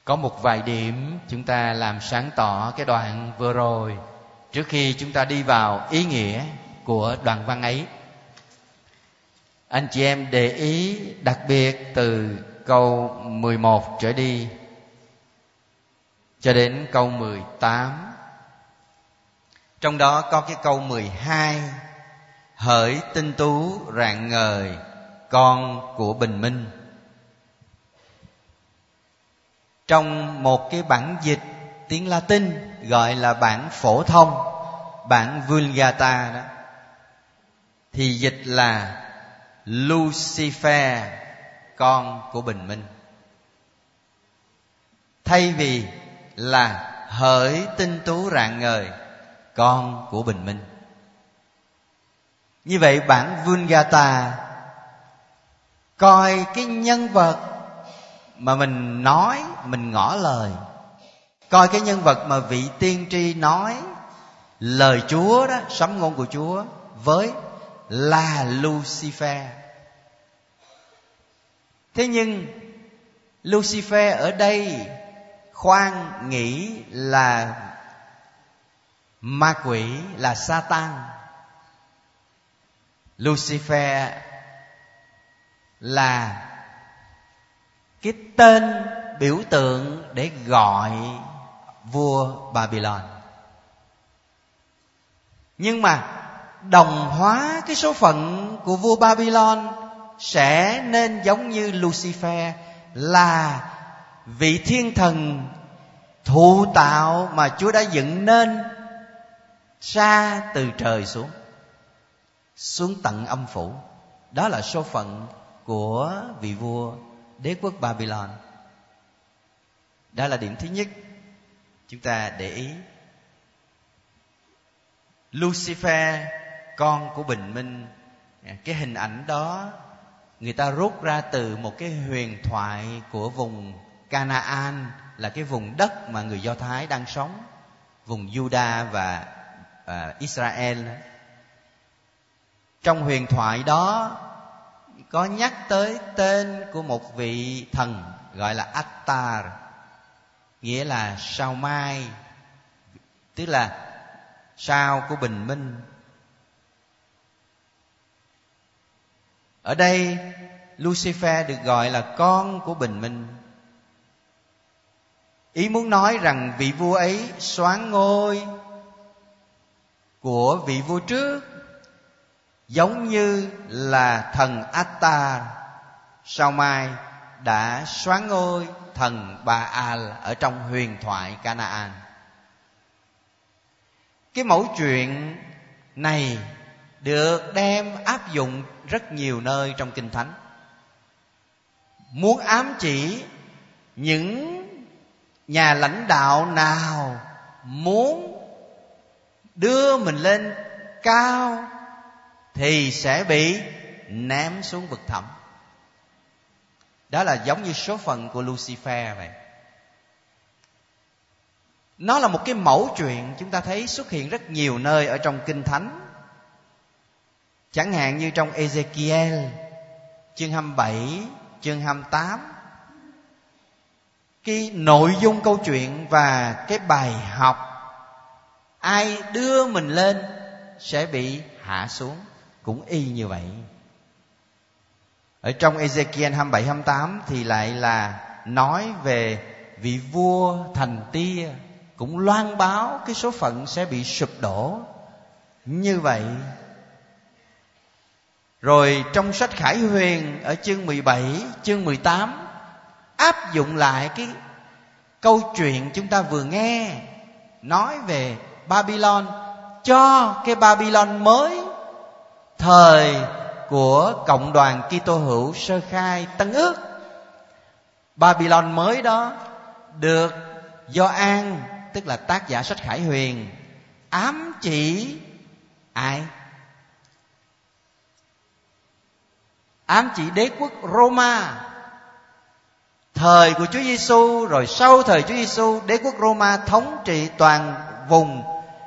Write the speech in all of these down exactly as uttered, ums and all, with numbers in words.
Có một vài điểm chúng ta làm sáng tỏ cái đoạn vừa rồi trước khi chúng ta đi vào ý nghĩa của đoạn văn ấy. Anh chị em để ý đặc biệt từ câu mười một trở đi cho đến câu mười tám. Trong đó có cái câu mười hai: hỡi tinh tú rạng ngời, con của bình minh. Trong một cái bản dịch tiếng Latin gọi là bản phổ thông, bản Vulgata đó, thì dịch là Lucifer, con của bình minh, thay vì là hỡi tinh tú rạng ngời, con của bình minh. Như vậy bản Vulgata coi cái nhân vật mà mình nói, mình ngỏ lời, coi cái nhân vật mà vị tiên tri nói lời Chúa đó, sấm ngôn của Chúa với là Lucifer. Thế nhưng Lucifer ở đây khoan nghĩ là ma quỷ, là Satan. Lucifer là cái tên biểu tượng để gọi vua Babylon. Nhưng mà đồng hóa cái số phận của vua Babylon sẽ nên giống như Lucifer, là vị thiên thần thụ tạo mà Chúa đã dựng nên xa từ trời xuống, xuống tận âm phủ. Đó là số phận của vị vua đế quốc Babylon. Đó là điểm thứ nhất chúng ta để ý. Lucifer, con của bình minh, cái hình ảnh đó người ta rút ra từ một cái huyền thoại của vùng Canaan, là cái vùng đất mà người Do Thái đang sống, vùng Juda và uh, Israel. Trong huyền thoại đó có nhắc tới tên của một vị thần gọi là Attar, nghĩa là sao mai, tức là sao của bình minh. Ở đây Lucifer được gọi là con của bình minh. Ý muốn nói rằng vị vua ấy soán ngôi của vị vua trước, giống như là thần Attar, sao mai đã soán ngôi thần Baal ở trong huyền thoại Canaan. Cái mẫu chuyện này được đem áp dụng rất nhiều nơi trong Kinh Thánh, muốn ám chỉ những nhà lãnh đạo nào muốn đưa mình lên cao thì sẽ bị ném xuống vực thẳm. Đó là giống như số phận của Lucifer vậy. Nó là một cái mẫu chuyện chúng ta thấy xuất hiện rất nhiều nơi ở trong Kinh Thánh. Chẳng hạn như trong Ezekiel chương hai mươi bảy, chương hai mươi tám. Cái nội dung câu chuyện và cái bài học, ai đưa mình lên sẽ bị hạ xuống, cũng y như vậy. Ở trong Ezekiel hai mươi bảy, hai mươi tám thì lại là nói về vị vua thành tia, cũng loan báo cái số phận sẽ bị sụp đổ như vậy. Rồi trong sách Khải Huyền ở chương mười bảy, chương mười tám áp dụng lại cái câu chuyện chúng ta vừa nghe, nói về Babylon cho cái Babylon mới thời của cộng đoàn Kitô hữu sơ khai Tân Ước. Babylon mới đó được Gioan, tức là tác giả sách Khải Huyền, ám chỉ ai? Ám chỉ đế quốc Roma thời của Chúa Giêsu, rồi sau thời Chúa Giêsu, đế quốc Roma thống trị toàn vùng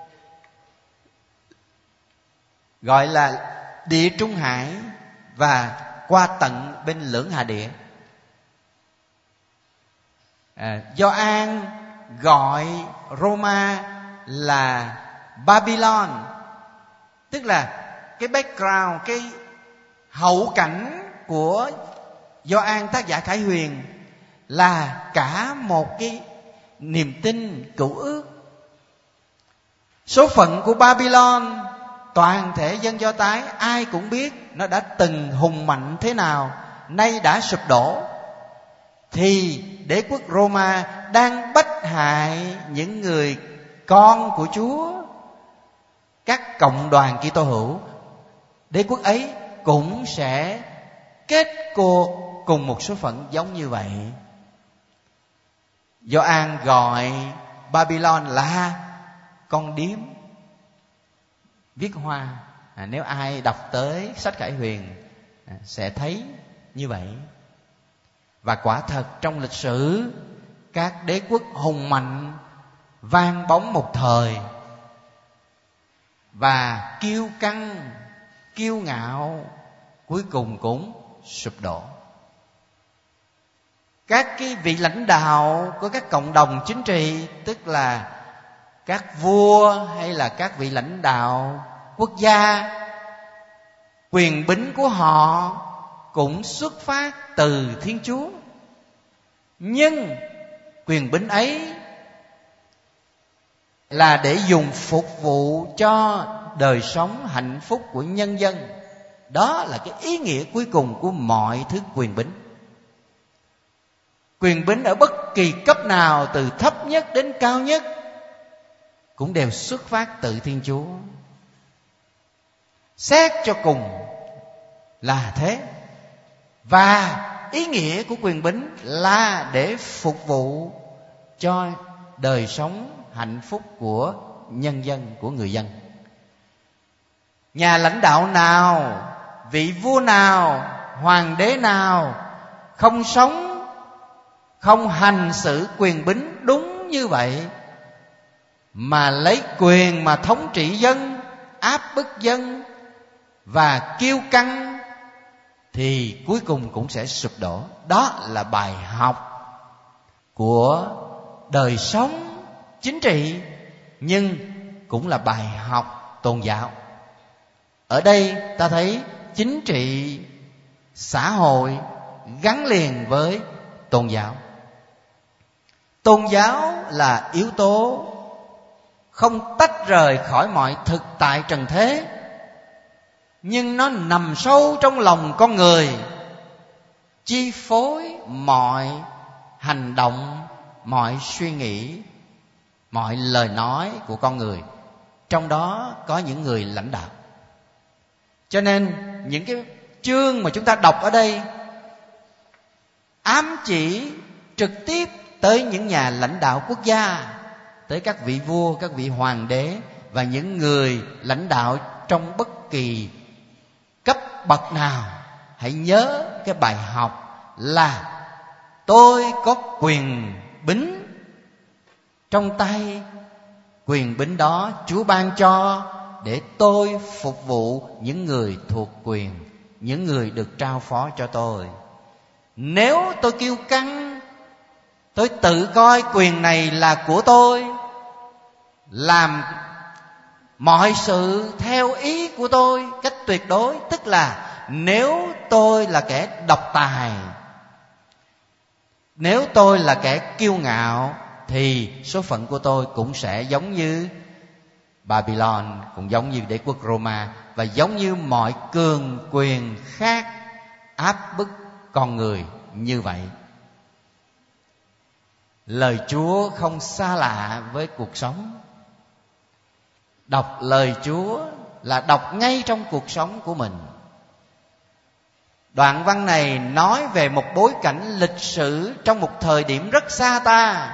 gọi là Địa Trung Hải và qua tận bên Lưỡng Hà Địa. à, Gioan gọi Roma là Babylon, tức là cái background, cái hậu cảnh của Gioan tác giả Khải Huyền là cả một cái niềm tin cựu ước. Số phận của Babylon, toàn thể dân Do Thái ai cũng biết nó đã từng hùng mạnh thế nào, nay đã sụp đổ. Thì đế quốc Roma đang bách hại những người con của Chúa, các cộng đoàn Kitô hữu. Đế quốc ấy cũng sẽ kết cô cùng một số phận giống như vậy. Gioan gọi Babylon là con điếm viết hoa. à, Nếu ai đọc tới sách Khải Huyền à, sẽ thấy như vậy. Và quả thật trong lịch sử, các đế quốc hùng mạnh vang bóng một thời và kiêu căng, kiêu ngạo, cuối cùng cũng sụp đổ. Các cái vị lãnh đạo của các cộng đồng chính trị, tức là các vua hay là các vị lãnh đạo quốc gia, quyền bính của họ cũng xuất phát từ Thiên Chúa. Nhưng quyền bính ấy là để dùng phục vụ cho đời sống hạnh phúc của nhân dân. Đó là cái ý nghĩa cuối cùng của mọi thứ quyền bính. Quyền bính ở bất kỳ cấp nào, từ thấp nhất đến cao nhất, cũng đều xuất phát từ Thiên Chúa. Xét cho cùng là thế. Và ý nghĩa của quyền bính là để phục vụ cho đời sống hạnh phúc của nhân dân, của người dân. Nhà lãnh đạo nào, vị vua nào, hoàng đế nào không sống, không hành xử quyền bính đúng như vậy, mà lấy quyền mà thống trị dân, áp bức dân và kiêu căng, thì cuối cùng cũng sẽ sụp đổ. Đó là bài học của đời sống chính trị, nhưng cũng là bài học tôn giáo. Ở đây ta thấy chính trị, xã hội gắn liền với tôn giáo. Tôn giáo là yếu tố không tách rời khỏi mọi thực tại trần thế, nhưng nó nằm sâu trong lòng con người, chi phối mọi hành động, mọi suy nghĩ, mọi lời nói của con người. Trong đó có những người lãnh đạo. Cho nên những cái chương mà chúng ta đọc ở đây ám chỉ trực tiếp tới những nhà lãnh đạo quốc gia, tới các vị vua, các vị hoàng đế và những người lãnh đạo trong bất kỳ cấp bậc nào. Hãy nhớ cái bài học là tôi có quyền bính trong tay. Quyền bính đó Chúa ban cho để tôi phục vụ những người thuộc quyền, những người được trao phó cho tôi. Nếu tôi kiêu căng, tôi tự coi quyền này là của tôi, làm mọi sự theo ý của tôi cách tuyệt đối, tức là nếu tôi là kẻ độc tài, nếu tôi là kẻ kiêu ngạo, thì số phận của tôi cũng sẽ giống như Babylon, cũng giống như đế quốc Roma, và giống như mọi cường quyền khác áp bức con người như vậy. Lời Chúa không xa lạ với cuộc sống. Đọc lời Chúa là đọc ngay trong cuộc sống của mình. Đoạn văn này nói về một bối cảnh lịch sử trong một thời điểm rất xa ta,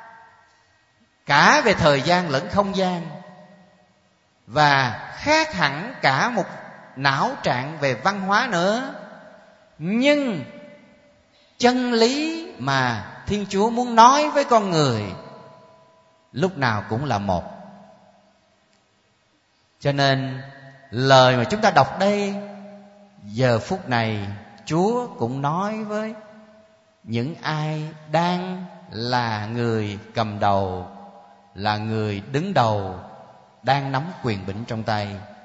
cả về thời gian lẫn không gian, và khác hẳn cả một não trạng về văn hóa nữa. Nhưng chân lý mà Thiên Chúa muốn nói với con người lúc nào cũng là một. Cho nên lời mà chúng ta đọc đây, giờ phút này Chúa cũng nói với những ai đang là người cầm đầu, là người đứng đầu, đang nắm quyền bính trong tay.